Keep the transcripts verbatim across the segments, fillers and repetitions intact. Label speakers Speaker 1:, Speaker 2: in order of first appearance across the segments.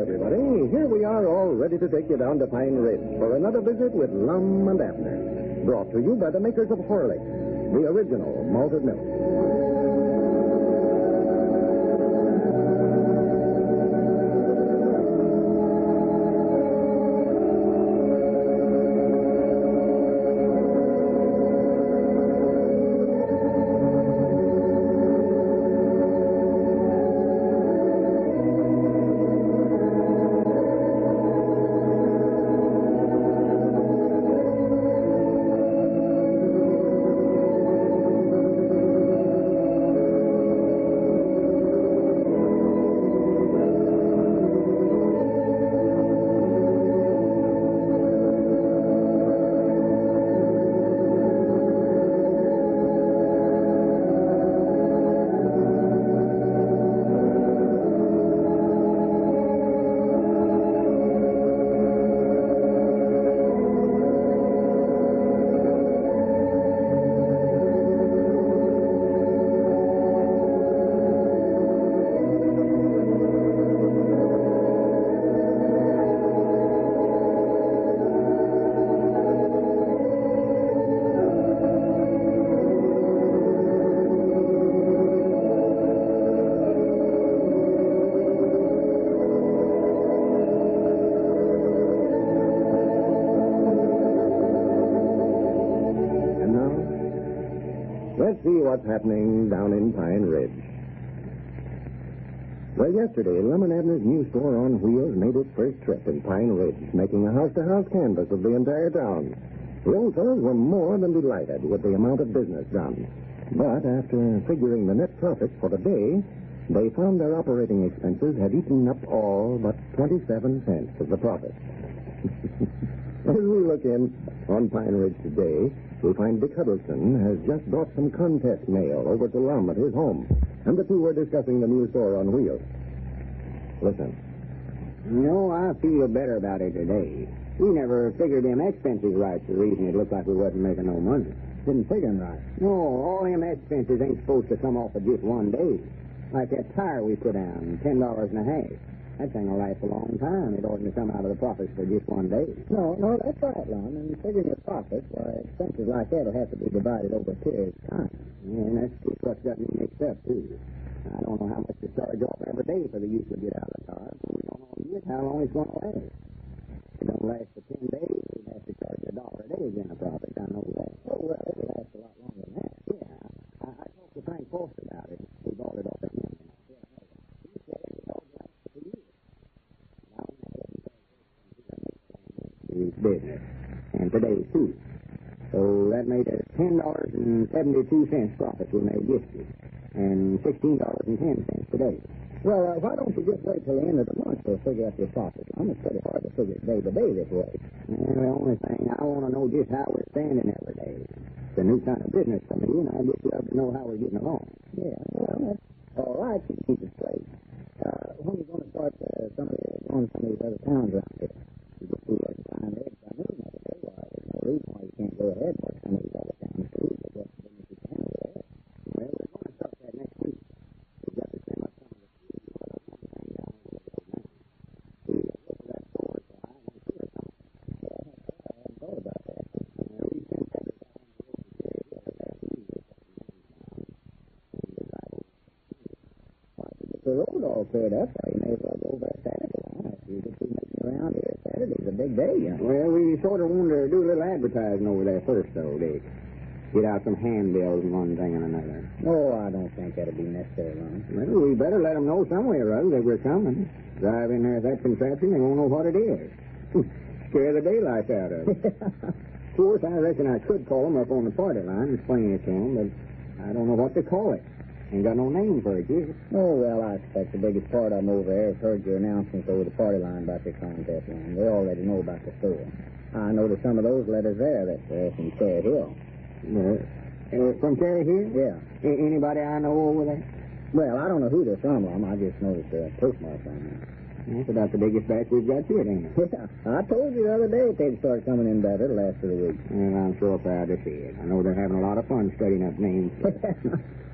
Speaker 1: everybody. Here we are all ready to take you down to Pine Ridge for another visit with Lum and Abner. Brought to you by the makers of Horlicks, the original malted milk. Let's see what's happening down in Pine Ridge. Well, yesterday, Lum and Abner's new store on wheels made its first trip in Pine Ridge, making a house-to-house canvass of the entire town. The old fellows were more than delighted with the amount of business done. But after figuring the net profit for the day, they found their operating expenses had eaten up all but twenty-seven cents of the profit. As we look in on Pine Ridge today, we find Dick Huddleston has just brought some contest mail over to Lum at his home, and the two were discussing the new store on wheels. Listen.
Speaker 2: You know, I feel better about it today. We never figured them expenses right, the reason it looked like we wasn't making no money.
Speaker 3: Didn't figure them right.
Speaker 2: No, all them expenses ain't supposed to come off of just one day. Like that tire we put down, ten dollars and a half. That thing will last a long time. It oughtn't to come out of the profits for just one day.
Speaker 3: No, no, that's right, Lum. And figuring your profits, why, expenses like that will have to be divided over a period of time.
Speaker 2: Yeah, and that's just what's got me mixed up, too. I don't know how much to charge off every day for the use to get out of the car. We don't know yet how long it's going to last. If it don't last for ten days, we'd have to charge a dollar a day again a profit. I know that.
Speaker 3: Oh, well, it'll last a lot longer than that.
Speaker 2: Yeah. I, I talked to Frank Foster about it. We bought it off of him. He said it all last for years. His business, and today too. So that made us ten dollars and seventy-two cents profit we made yesterday, and sixteen dollars and ten cents today.
Speaker 3: Well, uh, why don't you just wait till the end of the month to figure out your profit? Lum, it's pretty hard to figure it day to day this way.
Speaker 2: And the only thing I want to know just how we're standing every day. It's a new kind of business for me, and I just love to know how we're getting along.
Speaker 3: Yeah, well, that's all right. You keep it straight. Uh, when are you going to start uh, some of the, going to some of these other towns around here? You just do like Pine Ridge. I knew another day. Why, there's no reason why you can't go ahead and work some of these other towns too. But what business you can over there?
Speaker 2: Well, we're going to start that next week. We've got to send up some of the food. We've got to hang down over the road now. We look at that store, so I want to see it something.
Speaker 3: Yeah, I hadn't thought about that.
Speaker 2: Yeah, we sent that down the road today. The other last week.
Speaker 3: The road all cleared up, so you may as well go over there Saturday. Huh? If you get too much around here, Saturday's a big day, you know.
Speaker 2: Well, we sort of wanted to do a little advertising over there first, though, Dick. Get out some handbills and one thing and another.
Speaker 3: Oh, I don't think that'll be necessary, Lum.
Speaker 2: Well, we better let them know somewhere or other that we're coming. Drive in there with that contraption, they won't know what it is. Scare the daylights out of them. Of course, I reckon I could call them up on the party line and explain it to them, but I don't know what to call it. Ain't got no name for it yet.
Speaker 3: Oh, well, I expect the biggest part of them over there has heard your announcements over the party line about your contest line. They already know about the store. I noticed some of those letters there that are from Cherry Hill.
Speaker 2: Uh, uh, from Cherry Hill?
Speaker 3: Yeah.
Speaker 2: A- anybody I know over there?
Speaker 3: Well, I don't know who they're from, Lum. I just noticed the postmark on them.
Speaker 2: That's about the biggest batch we've got yet, ain't it?
Speaker 3: Yeah. I told you the other day that they'd start coming in better the last of the week.
Speaker 2: Well, I'm sure proud to see it. I know they're having a lot of fun studying up names.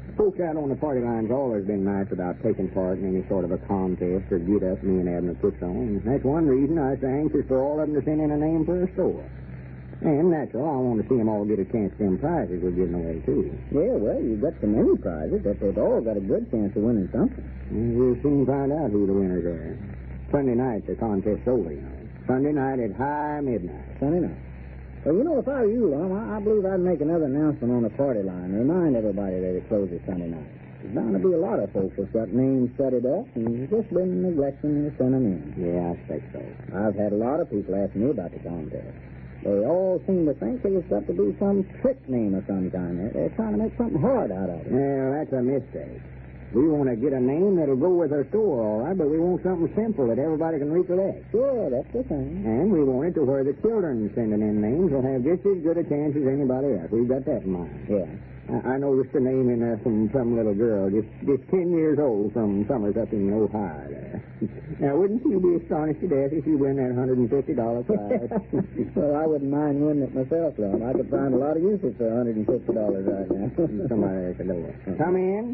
Speaker 2: Folks out on the party line's always been nice about taking part in any sort of a contest or get-up me and Abner puts on. And that's one reason I was so anxious for all of them to send in a name for a store. And natural, I want to see them all get a chance to them prizes we're giving away, too.
Speaker 3: Yeah, well, you've got so many prizes that they've all got a good chance of winning something.
Speaker 2: And we'll soon find out who the winners are. Sunday night, the contest's over, you know. Sunday night at high midnight.
Speaker 3: Sunday night. Well, you know, if I were you, Lum, I, I believe I'd make another announcement on the party line. Remind everybody that it closes Sunday night. There's bound to be a lot of folks that's got names studied up and just been neglecting to send them in.
Speaker 2: Yeah, I expect so.
Speaker 3: I've had a lot of people ask me about the contest. They all seem to think that it's got to be some trick name of some kind. They're, they're trying to make something hard out of it.
Speaker 2: Well, that's a mistake. We want to get a name that'll go with our store, all right, but we want something simple that everybody can recollect.
Speaker 3: Sure, that's the thing.
Speaker 2: And we want it to where the children sending in names will have just as good a chance as anybody else. We've got that in mind.
Speaker 3: Yeah.
Speaker 2: I, I noticed a name in there from some little girl, just just ten years old, from Summers up in Ohio there. Now, wouldn't you be astonished to death if you win that one hundred fifty dollars prize?
Speaker 3: Well, I wouldn't mind winning it myself, Lum. I could find a lot of uses for one hundred fifty dollars right now.
Speaker 2: Somebody at the door. Come in.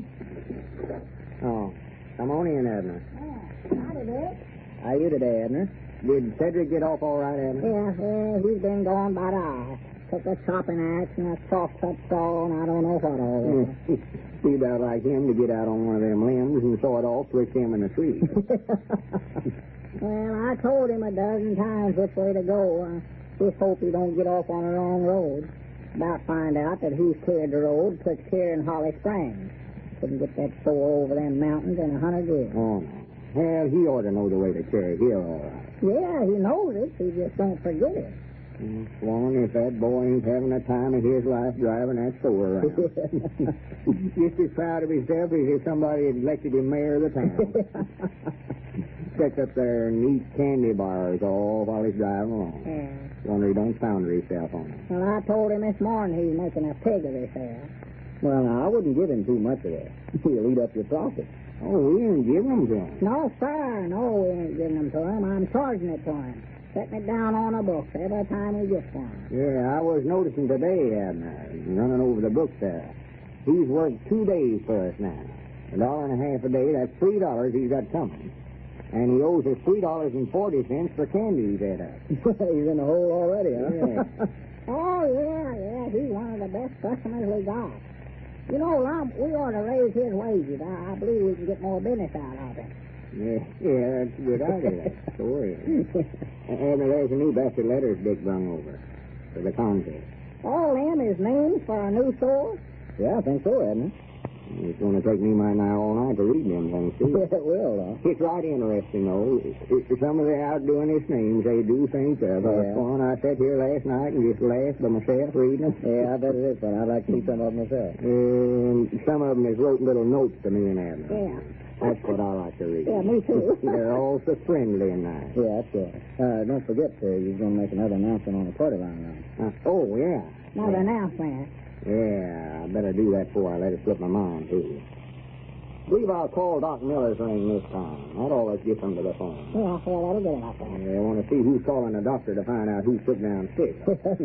Speaker 2: Oh, come on in, Abner.
Speaker 4: Yeah, howdy, Dick.
Speaker 3: How are you today, Abner?
Speaker 2: Did Cedric get off all right, Abner?
Speaker 4: Yeah, yeah, he's been gone about an hour. Took a chopping axe and a soft-cut saw, and I don't know what all.
Speaker 2: Seemed out like him to get out on one of them limbs and saw it off, twist him in a tree.
Speaker 4: Well, I told him a dozen times which way to go. I just hope he don't get off on the wrong road. About find out that he's cleared the road, puts here in Holly Springs. Couldn't get that store over them mountains in a hundred years.
Speaker 2: Oh, no. Well, he ought to know the way to Cherry Hill, all right.
Speaker 4: Yeah, he knows it. He just don't forget it.
Speaker 2: Mm, Swan, if that boy ain't having the time of his life driving that store around. Just as proud of himself as if somebody had elected him mayor of the town. Sets up there and eats candy bars all while he's driving along.
Speaker 4: Yeah.
Speaker 2: Wonder he don't founder himself on it.
Speaker 4: Well, I told him this morning he's making a pig of himself.
Speaker 3: Well, now, I wouldn't give him too much of that. He'll eat up your profit.
Speaker 2: Oh, we ain't giving them to him.
Speaker 4: No, sir. No, we ain't giving them to him. I'm charging it to him. Setting it down on the books every time he gets one.
Speaker 2: Yeah, I was noticing today, Abner, running over the books there. He's worked two days for us now. A dollar and a half a day, that's three dollars he's got coming. And he owes us three dollars and forty cents for candy he's had up.
Speaker 3: He's in the hole already, huh?
Speaker 2: Yeah.
Speaker 4: Oh, yeah, yeah. He's one of the best customers we got. You know, Lum, we ought to raise his wages. I, I believe we can get more business out of him.
Speaker 2: Yeah, yeah, that's a good idea. Sure is. And there's a new batch of letters Dick brung over for the contest.
Speaker 4: All them is names for a new store?
Speaker 3: Yeah, I think so, Edna.
Speaker 2: It's going to take me my night all night to read them things, too.
Speaker 3: Yeah, it will, huh?
Speaker 2: It's right interesting, though. Some of the outdoing his names, they do think of.
Speaker 3: Yeah.
Speaker 2: Fun. I sat here last night and just laughed by myself reading them.
Speaker 3: Yeah, I bet it is fun. I'd like to see some of them myself.
Speaker 2: And some of them has wrote little notes to me and Abner.
Speaker 4: Yeah.
Speaker 2: That's what I like to read.
Speaker 4: Yeah, me too.
Speaker 2: They're all so friendly and nice.
Speaker 3: Yeah, that's good. Uh, don't forget, uh, you're going to make another announcement on the party line now.
Speaker 2: Uh, oh, yeah.
Speaker 4: Now, the announcement.
Speaker 2: Yeah, I better do that before I let it slip my mind, too. believe I'll call Doc Miller's ring this time. That always gets them to the phone.
Speaker 4: Yeah, well, that'll get enough then.
Speaker 2: They want to see who's calling the doctor to find out who's put down sick.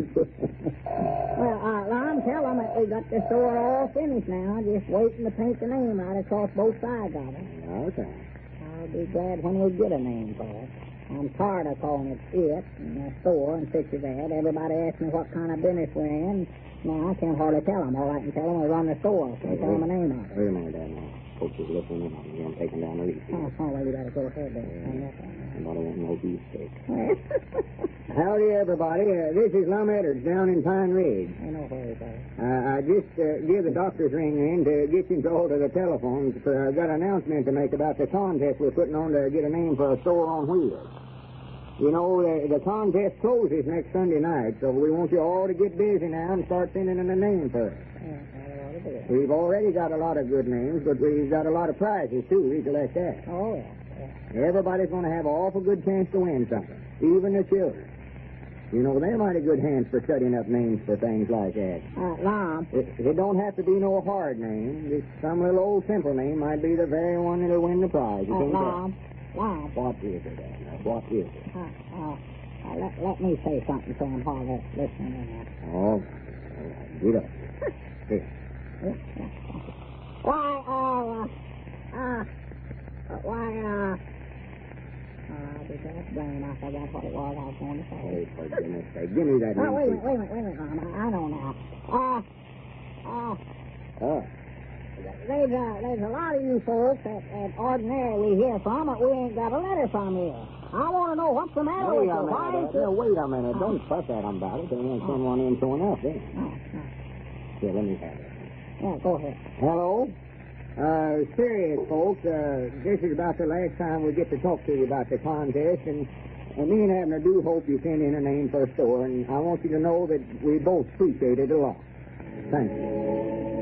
Speaker 4: Well, uh, Lon, tell them that we got the store all finished now, just waiting to paint the name right across both sides of it.
Speaker 2: Okay.
Speaker 4: I'll be glad when we get a name for it. I'm tired of calling it it and the store and such as that. Everybody asks me what kind of business we're in. Now, I can't hardly tell them. All I can tell them is run the store. Can't tell them the name of it.
Speaker 2: Wait a minute, Dad. Now, folks is listening in on me. I'm taking down the lease.
Speaker 4: Oh, oh, well, you better go ahead then.
Speaker 2: Somebody won't know who's sick. Howdy, everybody. Uh, this is Lum Edwards down in Pine Ridge.
Speaker 4: I know where he's at.
Speaker 2: Uh, I just uh, give the doctor's ring in to get you to hold of the telephone. For I've got an announcement to make about the contest we're putting on to get a name for a store on wheels. You know, the, the contest closes next Sunday night, so we want you all to get busy now and start sending in a name for it.
Speaker 4: Yeah, I ought to do it.
Speaker 2: We've already got a lot of good names, but we've got a lot of prizes, too. Recollect that.
Speaker 4: Oh, yeah. yeah.
Speaker 2: Everybody's going to have an awful good chance to win something, even the children. You know, they're mighty good hands for studying up names for things like that.
Speaker 4: Uh, Lon.
Speaker 2: It, it don't have to be no hard name. Just some little old simple name might be the very one that'll win the prize. You
Speaker 4: Uh,
Speaker 2: think
Speaker 4: Lon.
Speaker 2: that?
Speaker 4: Lon.
Speaker 2: What is it, Anna? What is it?
Speaker 4: Uh, uh, uh, let, let me say something to him while they're listening in there.
Speaker 2: Oh, all right. Get up. Here.
Speaker 4: Yeah, yeah, thank you. brain. I forgot what it was I was going to say.
Speaker 2: Oh, for goodness sake. Give me that.
Speaker 4: Oh, wait a
Speaker 2: receipt.
Speaker 4: minute, wait a minute, wait a minute, Mom. I, I know now. Uh, uh,
Speaker 2: Oh.
Speaker 4: there's, uh, there's a lot of you folks that, that ordinarily we hear from, but we ain't got a letter from here. I want to know what's the matter
Speaker 2: Wait
Speaker 4: with
Speaker 2: a
Speaker 4: you. Why
Speaker 2: minute.
Speaker 4: is
Speaker 2: No,
Speaker 4: it...
Speaker 2: wait a minute. Don't fuss at them about it. They won't send one in soon enough, then.
Speaker 4: Oh, oh.
Speaker 2: Here, let me have it.
Speaker 4: Yeah, go ahead.
Speaker 2: Hello? Uh, serious, folks. Uh, this is about the last time we get to talk to you about the contest, and, and me and Abner do hope you send in a name for a store, and I want you to know that we both appreciate it a lot. Thank you.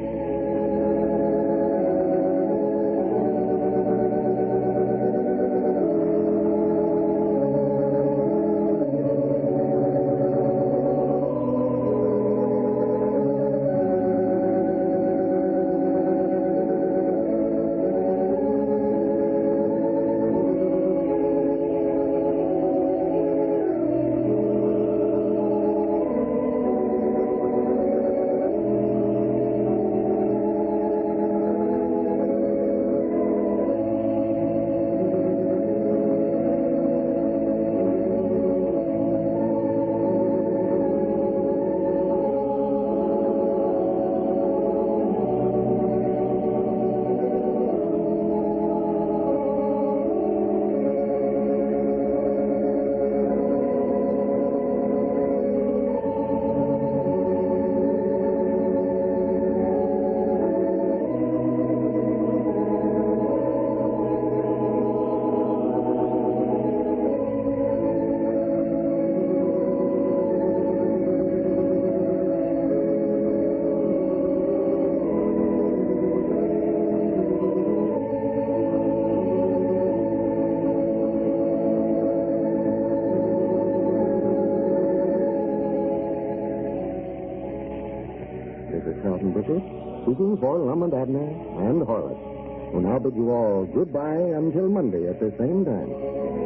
Speaker 1: Carlton Bishop, speaking for Lum and Abner and Horace. We'll now bid you all goodbye until Monday at the same time.